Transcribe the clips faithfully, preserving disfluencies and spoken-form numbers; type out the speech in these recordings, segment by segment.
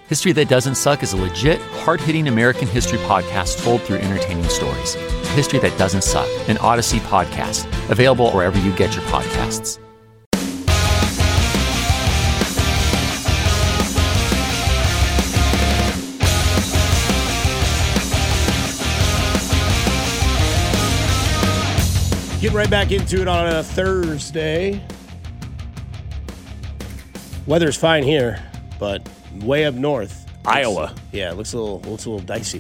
History That Doesn't Suck is a legit, hard-hitting American history podcast told through entertaining stories. History That Doesn't Suck, an Odyssey podcast, available wherever you get your podcasts. Getting right back into it on a Thursday. Weather's fine here, but way up north, Iowa. Looks, yeah, it looks a little looks a little dicey.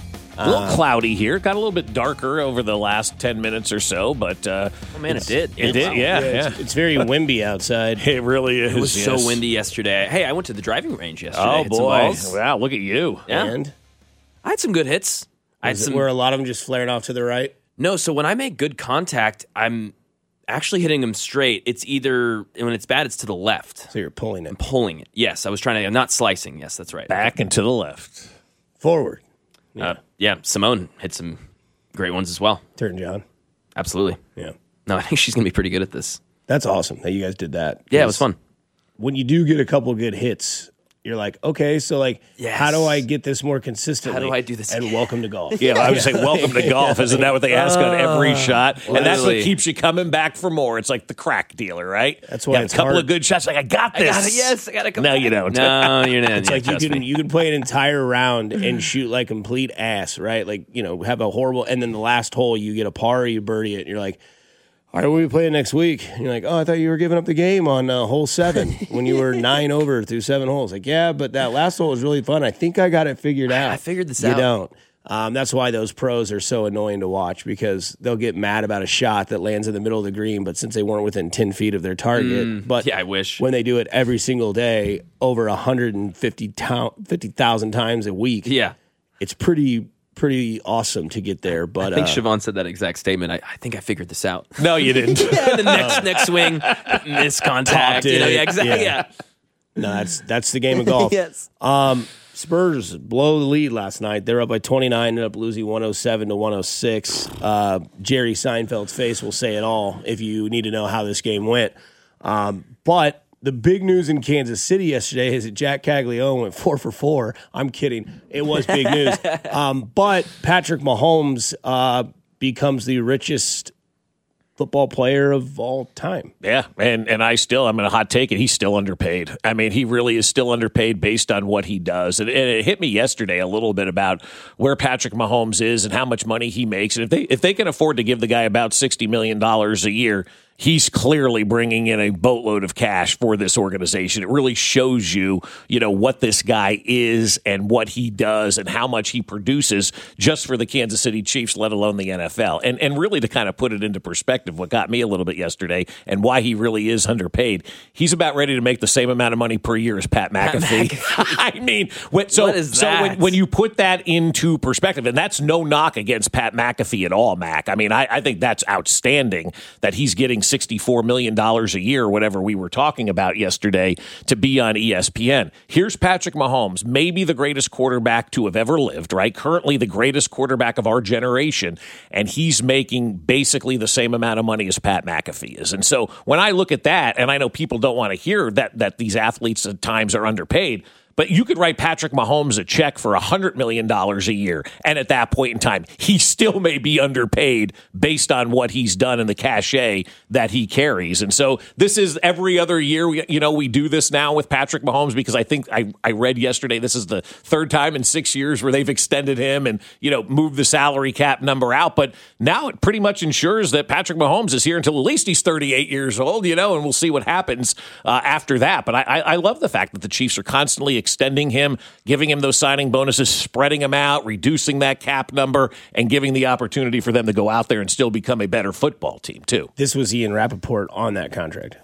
A little uh, cloudy here. Got a little bit darker over the last ten minutes or so, but uh, oh man, it did. It did, yeah, yeah. yeah. It's, it's very windy outside. It really is. It was yes. so windy yesterday. Hey, I went to the driving range yesterday. Oh Hit boy! some balls. Wow, look at you. Yeah, And I had some good hits. I had is it some. where a lot of them just flaring off to the right. No, so when I make good contact, I'm actually hitting them straight. It's either, when it's bad, it's to the left. So you're pulling it. I'm pulling it. Yes, I was trying to, I'm not slicing. Yes, that's right. Back and to the left. Forward. Yeah. Uh, yeah, Simone hit some great ones as well. Turn, John. Absolutely. Yeah. No, I think she's going to be pretty good at this. That's awesome that you guys did that. Yeah, it was fun. When you do get a couple good hits, you're like, okay, so like, yes. how do I get this more consistently? How do I do this? And welcome to golf. Yeah, I would say welcome to golf. Isn't that what they ask on every shot? And that's what literally. keeps you coming back for more. It's like the crack dealer, right? That's why you it's a couple hard. of good shots. Like I got this. I got it. Yes, I got to come No, back. you don't. No, you're not. It's yeah, like you trust can me. you can play an entire round and shoot like complete ass, right? Like, you know, have a horrible, and then the last hole you get a par or you birdie it, and you're like, all right, we'll be playing next week. And you're like, oh, I thought you were giving up the game on uh, hole seven when you were nine over through seven holes. Like, yeah, but that last hole was really fun. I think I got it figured out. I figured this you out. You don't. Um, that's why those pros are so annoying to watch, because they'll get mad about a shot that lands in the middle of the green, but since they weren't within ten feet of their target. Mm, but yeah, I wish. when they do it every single day over one hundred fifty thousand times a week, Yeah. it's pretty pretty awesome to get there. But I think uh, Siobhan said that exact statement. I, I think I figured this out. No, you didn't. Yeah, the next next swing, miss contact. You know, yeah, exactly. Yeah. Yeah. no, that's that's the game of golf. Yes. Um, Spurs blow the lead last night. They're up by twenty-nine, ended up losing one oh seven to one oh six. Uh, Jerry Seinfeld's face will say it all if you need to know how this game went. Um, but the big news in Kansas City yesterday is that Jack Caglione went four for four. I'm kidding. It was big news. Um, but Patrick Mahomes uh, becomes the richest football player of all time. Yeah, and and I still, I'm going to hot take it, he's still underpaid. I mean, he really is still underpaid based on what he does. And, and it hit me yesterday a little bit about where Patrick Mahomes is and how much money he makes. And if they if they can afford to give the guy about sixty million dollars a year, he's clearly bringing in a boatload of cash for this organization. It really shows you, you know, what this guy is and what he does and how much he produces just for the Kansas City Chiefs, let alone the N F L. And and really to kind of put it into perspective, what got me a little bit yesterday and why he really is underpaid, he's about ready to make the same amount of money per year as Pat McAfee. Pat McAfee. I mean, when, so, what is so that? when, when you put that into perspective, and that's no knock against Pat McAfee at all, Mac. I mean, I, I think that's outstanding that he's getting sixty-four million dollars a year, or whatever we were talking about yesterday, to be on E S P N. Here's Patrick Mahomes, maybe the greatest quarterback to have ever lived, right? Currently the greatest quarterback of our generation, and he's making basically the same amount of money as Pat McAfee is. And so when I look at that, and I know people don't want to hear that that these athletes at times are underpaid, but you could write Patrick Mahomes a check for one hundred million dollars a year, and at that point in time, he still may be underpaid based on what he's done and the cachet that he carries. And so this is every other year, we, you know, we do this now with Patrick Mahomes, because I think I, I read yesterday this is the third time in six years where they've extended him and, you know, moved the salary cap number out. But now it pretty much ensures that Patrick Mahomes is here until at least he's thirty-eight years old, you know, and we'll see what happens uh, after that. But I, I, I love the fact that the Chiefs are constantly extending him, giving him those signing bonuses, spreading him out, reducing that cap number, and giving the opportunity for them to go out there and still become a better football team, too. This was Ian Rappaport on that contract.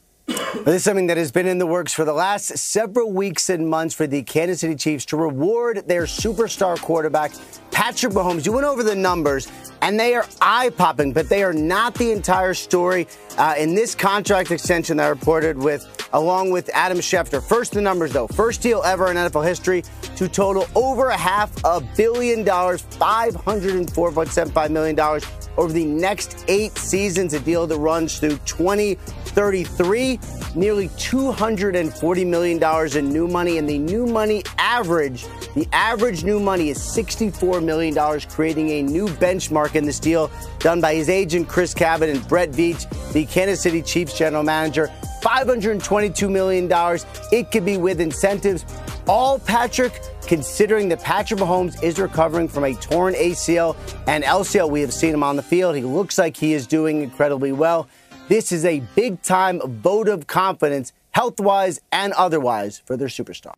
This is something that has been in the works for the last several weeks and months for the Kansas City Chiefs to reward their superstar quarterback, Patrick Mahomes. You went over the numbers, and they are eye-popping, but they are not the entire story. Uh, in this contract extension that I reported with, along with Adam Schefter. First, the numbers, though. First deal ever in N F L history to total over a half a billion dollars, five hundred four point seven five million dollars over the next eight seasons, a deal that runs through twenty thirty-three, nearly two hundred forty million dollars in new money, and the new money average, the average new money is sixty-four million dollars, creating a new benchmark in this deal done by his agent, Chris Cabot, and Brett Veach, the Kansas City Chiefs general manager. five hundred twenty-two million dollars. It could be with incentives. All, Patrick, considering that Patrick Mahomes is recovering from a torn A C L and L C L. We have seen him on the field. He looks like he is doing incredibly well. This is a big-time vote of confidence, health-wise and otherwise, for their superstar.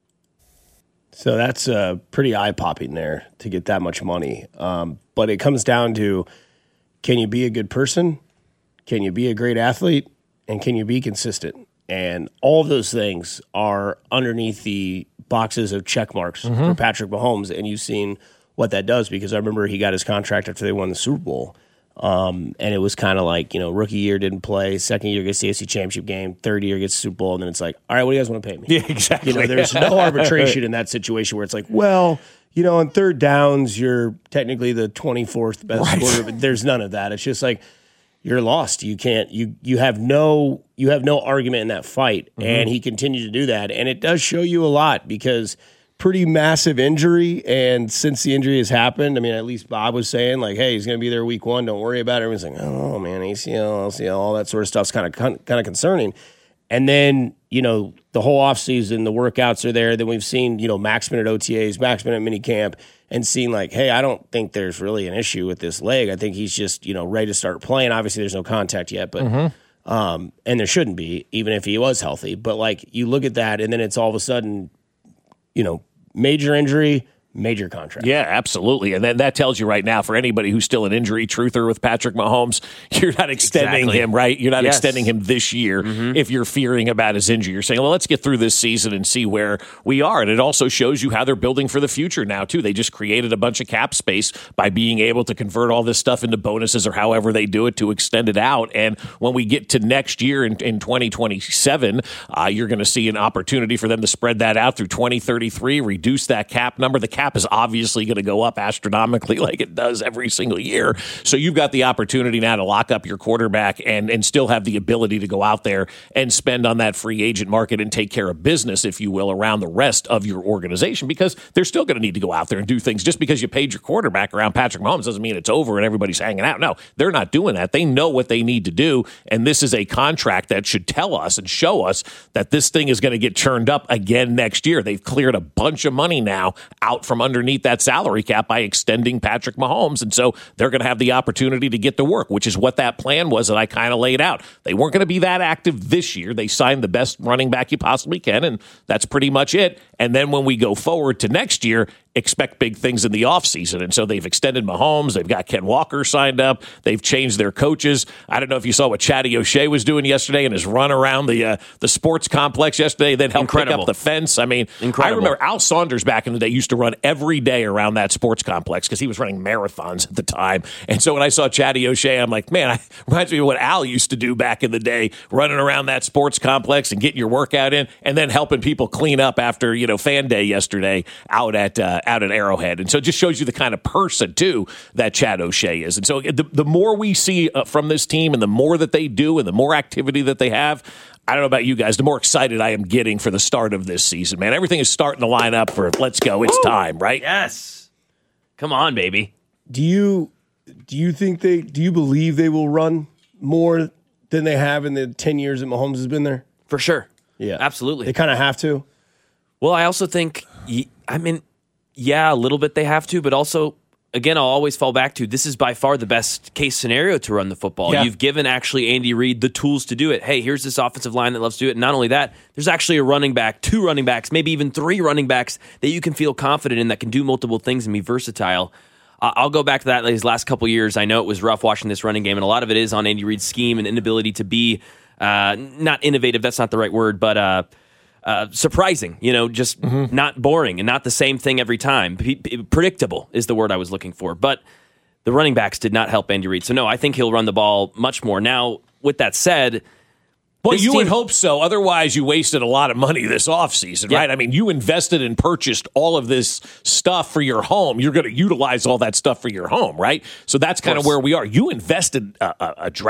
So that's uh, pretty eye-popping there to get that much money. Um, but it comes down to, can you be a good person? Can you be a great athlete? And can you be consistent? And all of those things are underneath the boxes of check marks mm-hmm. for Patrick Mahomes. And you've seen what that does, because I remember he got his contract after they won the Super Bowl. Um, and it was kind of like, you know, rookie year didn't play, second year gets the A F C Championship game, third year gets the Super Bowl, and then it's like, all right, what do you guys want to pay me? Yeah, exactly. You know, there's no arbitration in that situation where it's like, well, you know, on third downs, you're technically the twenty-fourth best right. quarter, but there's none of that. It's just like, you're lost. You can't, you you have no you have no argument in that fight. Mm-hmm. And he continued to do that. And it does show you a lot, because pretty massive injury. And since the injury has happened, I mean, at least Bob was saying, like, hey, he's going to be there week one. Don't worry about it. Everyone's like, oh, man, A C L, L C L, all that sort of stuff's kind of kind of concerning. And then, you know, the whole offseason, the workouts are there. Then we've seen, you know, Max been at O T As, Max been at minicamp, and seen like, hey, I don't think there's really an issue with this leg. I think he's just, you know, ready to start playing. Obviously, there's no contact yet, but mm-hmm. um, and there shouldn't be, even if he was healthy. But like, you look at that, and then it's all of a sudden, you know, major injury, major contract. Yeah, absolutely. And then that tells you right now, for anybody who's still an injury truther with Patrick Mahomes, you're not extending exactly. him, right? You're not yes. extending him this year mm-hmm. if you're fearing about his injury. You're saying, well, let's get through this season and see where we are. And it also shows you how they're building for the future now, too. They just created a bunch of cap space by being able to convert all this stuff into bonuses, or however they do it, to extend it out. And when we get to next year in, in twenty twenty-seven, uh, you're going to see an opportunity for them to spread that out through twenty thirty-three, reduce that cap number. The cap is obviously going to go up astronomically like it does every single year. So you've got the opportunity now to lock up your quarterback and, and still have the ability to go out there and spend on that free agent market and take care of business, if you will, around the rest of your organization, because they're still going to need to go out there and do things. Just because you paid your quarterback around Patrick Mahomes doesn't mean it's over and everybody's hanging out. No, they're not doing that. They know what they need to do, and this is a contract that should tell us and show us that this thing is going to get churned up again next year. They've cleared a bunch of money now out from underneath that salary cap by extending Patrick Mahomes. And so they're going to have the opportunity to get to work, which is what that plan was that I kind of laid out. They weren't going to be that active this year. They signed the best running back you possibly can, and that's pretty much it. And then when we go forward to next year, expect big things in the offseason. And so they've extended Mahomes. They've got Ken Walker signed up. They've changed their coaches. I don't know if you saw what Chatty O'Shea was doing yesterday in his run around the uh, the sports complex yesterday, then helped Incredible. pick up the fence. I mean, Incredible. I remember Al Saunders back in the day used to run every day around that sports complex because he was running marathons at the time. And so when I saw Chatty O'Shea, I'm like, man, it reminds me of what Al used to do back in the day, running around that sports complex and getting your workout in, and then helping people clean up after, you know, fan day yesterday out at uh, out at Arrowhead. And so it just shows you the kind of person, too, that Chad O'Shea is. And so the, the more we see uh, from this team and the more that they do and the more activity that they have, I don't know about you guys, the more excited I am getting for the start of this season, man. Everything is starting to line up for let's go. It's Woo! time, right? Yes. Come on, baby. Do you do you think they do you believe they will run more than they have in the ten years that Mahomes has been there? For sure. Yeah. Absolutely. They kind of have to. Well, I also think, I mean, yeah, a little bit they have to, but also, again, I'll always fall back to this is by far the best case scenario to run the football. Yeah. You've given actually Andy Reid the tools to do it. Hey, here's this offensive line that loves to do it. And not only that, there's actually a running back, two running backs, maybe even three running backs that you can feel confident in that can do multiple things and be versatile. Uh, I'll go back to that these last couple years. I know it was rough watching this running game, and a lot of it is on Andy Reid's scheme and inability to be uh, not innovative. That's not the right word, but uh, Uh, surprising, you know, just mm-hmm. not boring and not the same thing every time. P- p- predictable is the word I was looking for. But the running backs did not help Andy Reid. So, no, I think he'll run the ball much more. Now, with that said... Well, you team, would hope so. Otherwise, you wasted a lot of money this offseason, yeah. right? I mean, you invested and purchased all of this stuff for your home. You're going to utilize all that stuff for your home, right? So that's kind of where we are. You invested a, a, a draft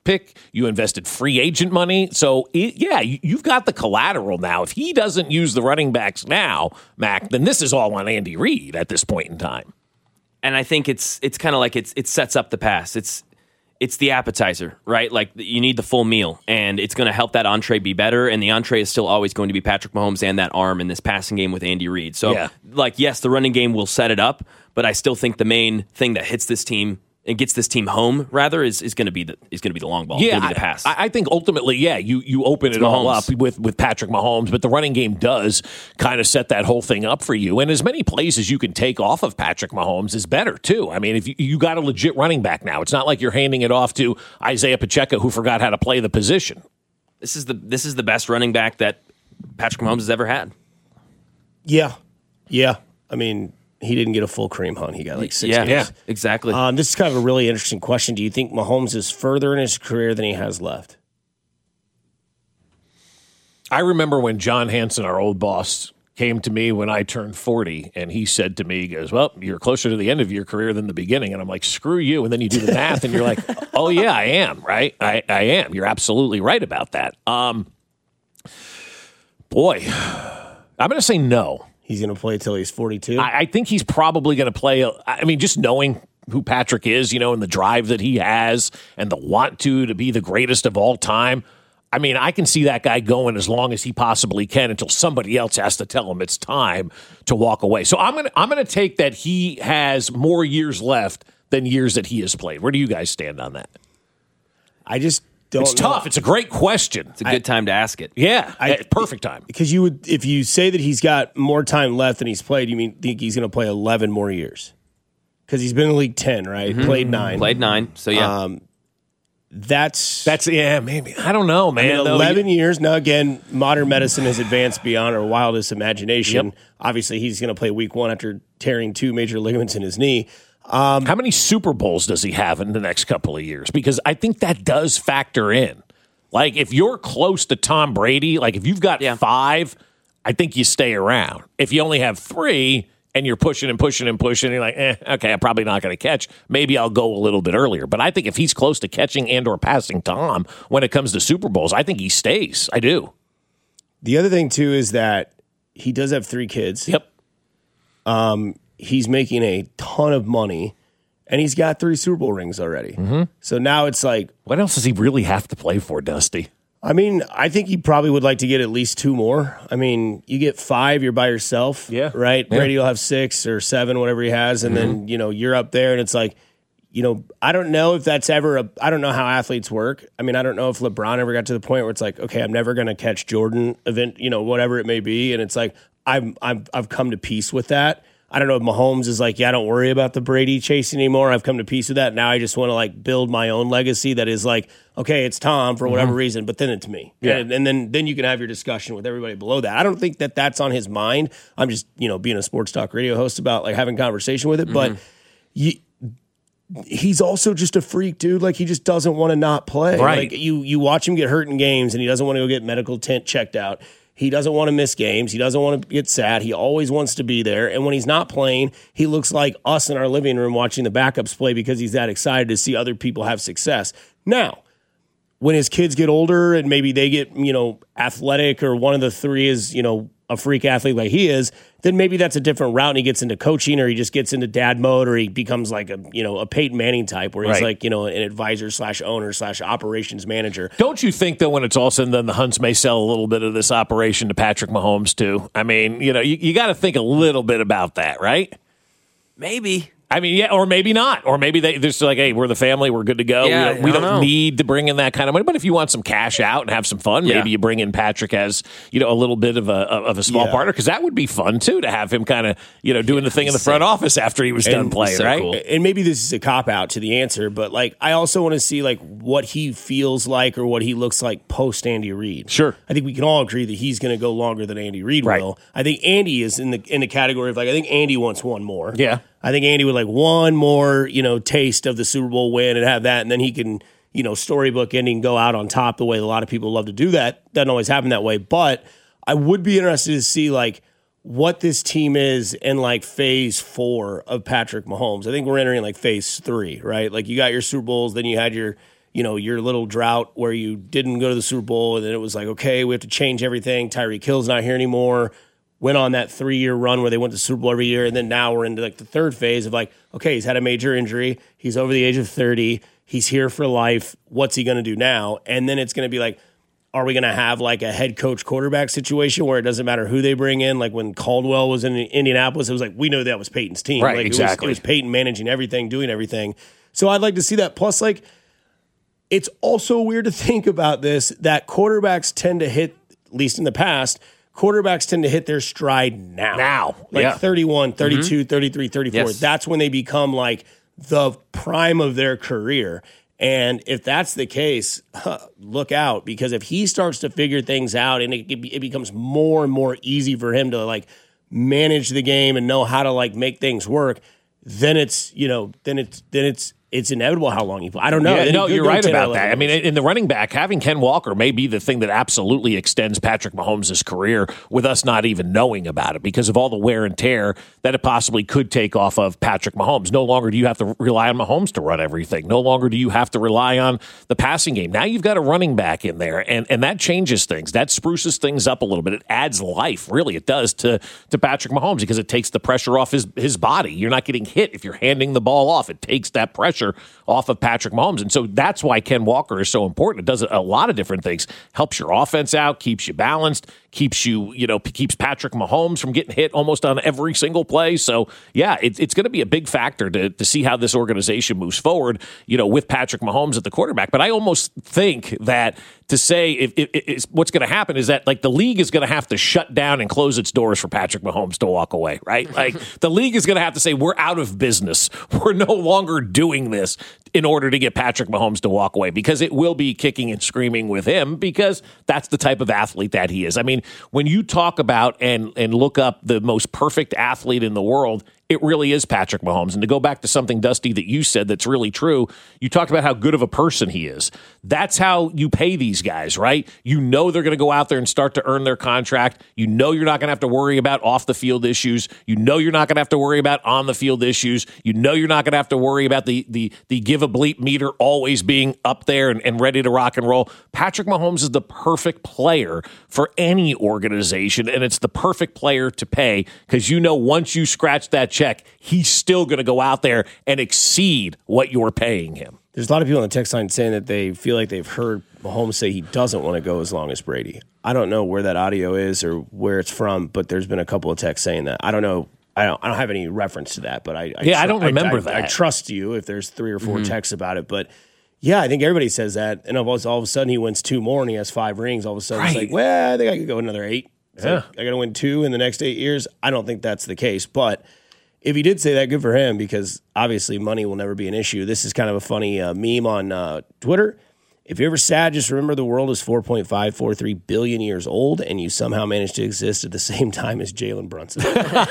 pick. You invested free agent money. So, it, yeah, you, you've got the collateral now. If he doesn't use the running backs now, Mac, then this is all on Andy Reid at this point in time. And I think it's it's kind of like it's it sets up the pass. It's it's the appetizer, right? Like you need the full meal, and it's going to help that entree be better. And the entree is still always going to be Patrick Mahomes and that arm in this passing game with Andy Reid. So, yeah. like, yes, the running game will set it up, but I still think the main thing that hits this team and gets this team home, rather, is, is going to be the is going to be the long ball. Yeah, be the pass. I, I think ultimately, yeah, you you open it's it Mahomes. all up with with Patrick Mahomes, but the running game does kind of set that whole thing up for you. And as many plays as you can take off of Patrick Mahomes is better too. I mean, if you, you got a legit running back now, it's not like you're handing it off to Isaiah Pacheco, who forgot how to play the position. This is the this is the best running back that Patrick Mahomes has ever had. Yeah, yeah. I mean, he didn't get a full Kareem Hunt. He got like six yeah, games. Yeah, exactly. Um, this is kind of a really interesting question. Do you think Mahomes is further in his career than he has left? I remember when John Hanson, our old boss, came to me when I turned forty, and he said to me, he goes, well, you're closer to the end of your career than the beginning. And I'm like, screw you. And then you do the math, and you're like, oh, yeah, I am, right? I, I am. You're absolutely right about that. Um, boy, I'm going to say no. He's going to play till he's forty-two? I, I think he's probably going to play. I mean, just knowing who Patrick is, you know, and the drive that he has and the want to to be the greatest of all time. I mean, I can see that guy going as long as he possibly can until somebody else has to tell him it's time to walk away. So I'm going to I'm going to take that he has more years left than years that he has played. Where do you guys stand on that? I just don't It's know. tough. It's a great question. It's a good I, time to ask it. Yeah, I, perfect time. Because you would, if you say that he's got more time left than he's played, you mean think he's going to play eleven more years? Because he's been in the league ten, right? Mm-hmm. Played nine. Played nine. So yeah. Um, That's that's yeah, maybe I don't know, man. I mean, Eleven though, years now. Again, modern medicine has advanced beyond our wildest imagination. Yep. Obviously, he's going to play week one after tearing two major ligaments in his knee. Um, How many Super Bowls does he have in the next couple of years? Because I think that does factor in. Like if you're close to Tom Brady, like if you've got yeah. five, I think you stay around. If you only have three. And you're pushing and pushing and pushing, and you're like, eh, okay, I'm probably not going to catch. Maybe I'll go a little bit earlier. But I think if he's close to catching and or passing Tom when it comes to Super Bowls, I think he stays. I do. The other thing, too, is that he does have three kids. Yep. Um, he's making a ton of money, and he's got three Super Bowl rings already. Mm-hmm. So now it's like... What else does he really have to play for, Dusty? I mean, I think he probably would like to get at least two more. I mean, you get five, you're by yourself, yeah. right? Yeah. Brady will have six or seven, whatever he has, and mm-hmm. then, you know, you're up there, and it's like, you know, I don't know if that's ever a, I don't know how athletes work. I mean, I don't know if LeBron ever got to the point where it's like, okay, I'm never going to catch Jordan event, you know, whatever it may be, and it's like, I'm, I'm, I've come to peace with that. I don't know if Mahomes is like, yeah, don't worry about the Brady chasing anymore. I've come to peace with that. Now I just want to like build my own legacy that is like, okay, it's Tom for whatever mm-hmm. reason, but then it's me. Yeah. And, and then then you can have your discussion with everybody below that. I don't think that that's on his mind. I'm just, you know, being a sports talk radio host about like having conversation with it. Mm-hmm. But you, he's also just a freak, dude. Like he just doesn't want to not play. Right. Like you, you watch him get hurt in games and he doesn't want to go get medical tent checked out. He doesn't want to miss games. He doesn't want to get sad. He always wants to be there. And when he's not playing, he looks like us in our living room watching the backups play because he's that excited to see other people have success. Now, when his kids get older and maybe they get, you know, athletic or one of the three is, you know, a freak athlete like he is, then maybe that's a different route and he gets into coaching or he just gets into dad mode or he becomes like a, you know, a Peyton Manning type where he's right. like, you know, an advisor slash owner slash operations manager. Don't you think, though, when it's all said and done, the Hunts may sell a little bit of this operation to Patrick Mahomes, too? I mean, you know, you, you got to think a little bit about that, right? Maybe. I mean, yeah, or maybe not. Or maybe they, they're just like, hey, we're the family. We're good to go. Yeah, we don't, we don't, don't need to bring in that kind of money. But if you want some cash out and have some fun, yeah. maybe you bring in Patrick as, you know, a little bit of a of a small yeah. partner. Because that would be fun, too, to have him kind of, you know, doing the thing in the front office after he was and done playing, so right? Cool. And maybe this is a cop-out to the answer, but, like, I also want to see, like, what he feels like or what he looks like post-Andy Reid. Sure. I think we can all agree that he's going to go longer than Andy Reid right. will. I think Andy is in the in the category of, like, I think Andy wants one more. Yeah. I think Andy would like one more, you know, taste of the Super Bowl win and have that, and then he can, you know, storybook ending, go out on top the way a lot of people love to do that. Doesn't always happen that way, but I would be interested to see like what this team is in like phase four of Patrick Mahomes. I think we're entering like phase three, right? Like you got your Super Bowls, then you had your, you know, your little drought where you didn't go to the Super Bowl, and then it was like, okay, we have to change everything. Tyreek Hill's not here anymore. Went on that three-year run where they went to the Super Bowl every year, and then now we're into like the third phase of like, okay, he's had a major injury. He's over the age of thirty. He's here for life. What's he going to do now? And then it's going to be like, are we going to have like a head coach quarterback situation where it doesn't matter who they bring in? Like when Caldwell was in Indianapolis, it was like, we know that was Peyton's team. Right, like, exactly. It was, it was Peyton managing everything, doing everything. So I'd like to see that. Plus, like, it's also weird to think about this, that quarterbacks tend to hit, at least in the past, quarterbacks tend to hit their stride now. Now. Like yeah. thirty-one, thirty-two, mm-hmm. thirty-three, thirty-four. Yes. That's when they become like the prime of their career. And if that's the case, huh, look out, because if he starts to figure things out and it, it becomes more and more easy for him to like manage the game and know how to like make things work, then it's, you know, then it's, then it's, it's inevitable how long he plays. I don't know. Yeah, no, Go- you're go right ten or about eleven that. I mean, games. in the running back, having Ken Walker may be the thing that absolutely extends Patrick Mahomes' career with us not even knowing about it because of all the wear and tear that it possibly could take off of Patrick Mahomes. No longer do you have to rely on Mahomes to run everything. No longer do you have to rely on the passing game. Now you've got a running back in there, and, and that changes things. That spruces things up a little bit. It adds life, really, it does, to, to Patrick Mahomes because it takes the pressure off his, his body. You're not getting hit if you're handing the ball off. It takes that pressure off of Patrick Mahomes. And so that's why Ken Walker is so important. It does a lot of different things. Helps your offense out, keeps you balanced, keeps you, you know, keeps Patrick Mahomes from getting hit almost on every single play. So, yeah, it, it's going to be a big factor to, to see how this organization moves forward, you know, with Patrick Mahomes at the quarterback. But I almost think that to say if, if, if what's going to happen is that, like, the league is going to have to shut down and close its doors for Patrick Mahomes to walk away, right? Like, the league is going to have to say, we're out of business. We're no longer doing this in order to get Patrick Mahomes to walk away, because it will be kicking and screaming with him, because that's the type of athlete that he is. I mean, when you talk about and and look up the most perfect athlete in the world, it really is Patrick Mahomes. And to go back to something, Dusty, that you said that's really true, you talked about how good of a person he is. That's how you pay these guys, right? You know they're going to go out there and start to earn their contract. You know you're not going to have to worry about off-the-field issues. You know you're not going to have to worry about on-the-field issues. You know you're not going to have to worry about the the the give-a-bleep meter always being up there and, and ready to rock and roll. Patrick Mahomes is the perfect player for any organization, and it's the perfect player to pay, because you know once you scratch that check, check, he's still going to go out there and exceed what you're paying him. There's a lot of people on the text line saying that they feel like they've heard Mahomes say he doesn't want to go as long as Brady. I don't know where that audio is or where it's from, but there's been a couple of texts saying that. I don't know. I don't. I don't have any reference to that, but I. I yeah, tr- I don't remember I, I, that. I trust you if there's three or four mm-hmm. texts about it, but. Yeah, I think everybody says that. And all of a sudden he wins two more and he has five rings. All of a sudden right. It's like, well, I think I could go another eight. It's yeah. like, I got to win two in the next eight years. I don't think that's the case. But if he did say that, good for him, because obviously money will never be an issue. This is kind of a funny uh, meme on uh, Twitter. If you're ever sad, just remember the world is four point five four three billion years old, and you somehow managed to exist at the same time as Jalen Brunson.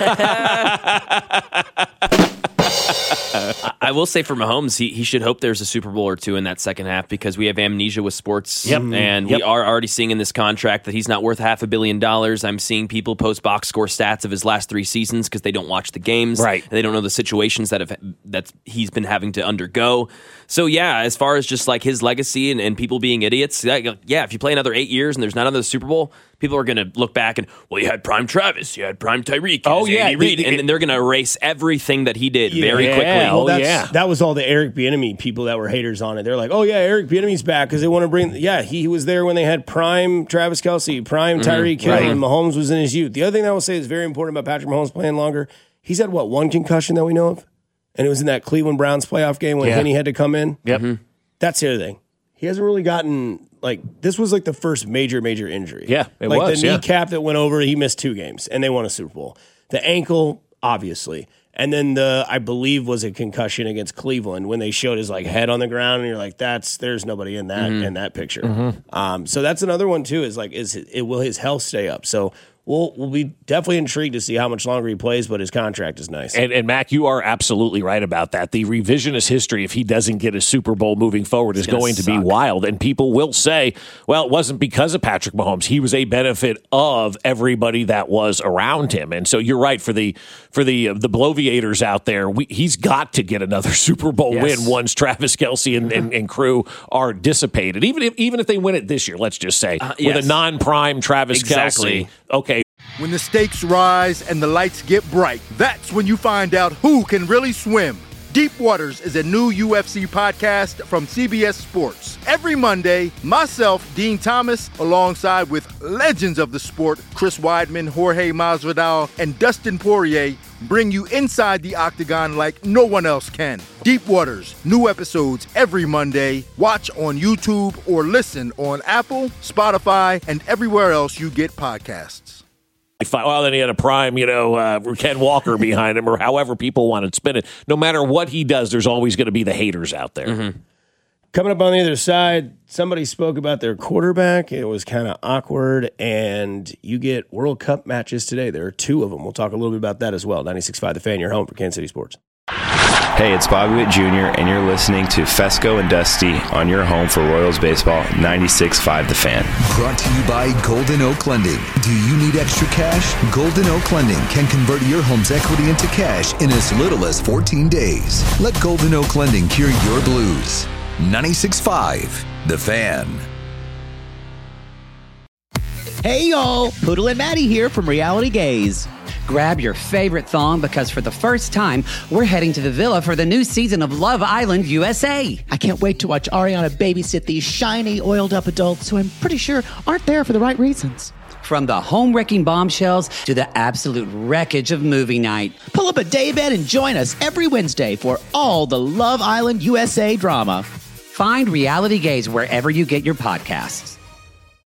I will say for Mahomes, he, he should hope there's a Super Bowl or two in that second half, because we have amnesia with sports. Yep. And yep. we are already seeing in this contract that he's not worth half a billion dollars. I'm seeing people post box score stats of his last three seasons because they don't watch the games. Right. And they don't know the situations that have that he's been having to undergo. So, yeah, as far as just like his legacy and, and people being idiots, yeah, if you play another eight years and there's not another Super Bowl, people are going to look back and, well, you had prime Travis, you had prime Tyreek, oh, yeah, Andy Reid, and then they're going to erase everything that he did yeah, very quickly. Well, oh, that's, yeah. that was all the Eric Bieniemy people that were haters on it. They're like, oh, yeah, Eric Bieniemy's back because they want to bring – yeah, he was there when they had prime Travis Kelce, prime Tyreek mm-hmm. Hill, right. and Mahomes was in his youth. The other thing I will say is very important about Patrick Mahomes playing longer, he's had, what, one concussion that we know of? And it was in that Cleveland Browns playoff game when yeah. Henny had to come in. Yep. Mm-hmm. That's the other thing. He hasn't really gotten – like, this was like the first major, major injury. Yeah, it like was, the yeah. kneecap that went over, he missed two games, and they won a Super Bowl. The ankle, obviously. And then the, I believe, was a concussion against Cleveland when they showed his, like, head on the ground, and you're like, that's, there's nobody in that, mm-hmm. in that picture. Mm-hmm. Um, so that's another one, too, is like, is it, will his health stay up? So we'll we'll be definitely intrigued to see how much longer he plays, but his contract is nice. And, and Mac, you are absolutely right about that. The revisionist history, if he doesn't get a Super Bowl moving forward, is going to suck. be wild. And people will say, well, it wasn't because of Patrick Mahomes. He was a benefit of everybody that was around him. And so you're right, for the for the uh, the Bloviators out there, we, he's got to get another Super Bowl Yes. win once Travis Kelce and, and, and crew are dissipated. Even if even if they win it this year, let's just say, Uh, with yes. a non-prime Travis Exactly. Kelce. Okay. When the stakes rise and the lights get bright, that's when you find out who can really swim. Deep Waters is a new U F C podcast from C B S Sports. Every Monday, myself, Dean Thomas, alongside with legends of the sport, Chris Weidman, Jorge Masvidal, and Dustin Poirier, bring you inside the octagon like no one else can. Deep Waters, new episodes every Monday. Watch on YouTube or listen on Apple, Spotify, and everywhere else you get podcasts. Well, then he had a prime, you know, uh, Ken Walker behind him, or however people want to spin it. No matter what he does, there's always going to be the haters out there. Mm-hmm. Coming up on the other side, somebody spoke about their quarterback. It was kind of awkward, and you get World Cup matches today. There are two of them. We'll talk a little bit about that as well. ninety-six point five The Fan, your home for Kansas City Sports. Hey, it's Bobby Witt Junior, and you're listening to Fesco and Dusty on your home for Royals baseball, ninety-six point five The Fan. Brought to you by Golden Oak Lending. Do you need extra cash? Golden Oak Lending can convert your home's equity into cash in as little as fourteen days. Let Golden Oak Lending cure your blues. ninety-six point five The Fan. Hey y'all, Poodle and Maddie here from Reality Gaze. Grab your favorite thong because for the first time, we're heading to the villa for the new season of Love Island U S A. I can't wait to watch Ariana babysit these shiny, oiled up adults who I'm pretty sure aren't there for the right reasons. From the home-wrecking bombshells to the absolute wreckage of movie night. Pull up a daybed and join us every Wednesday for all the Love Island U S A drama. Find Reality Gaze wherever you get your podcasts.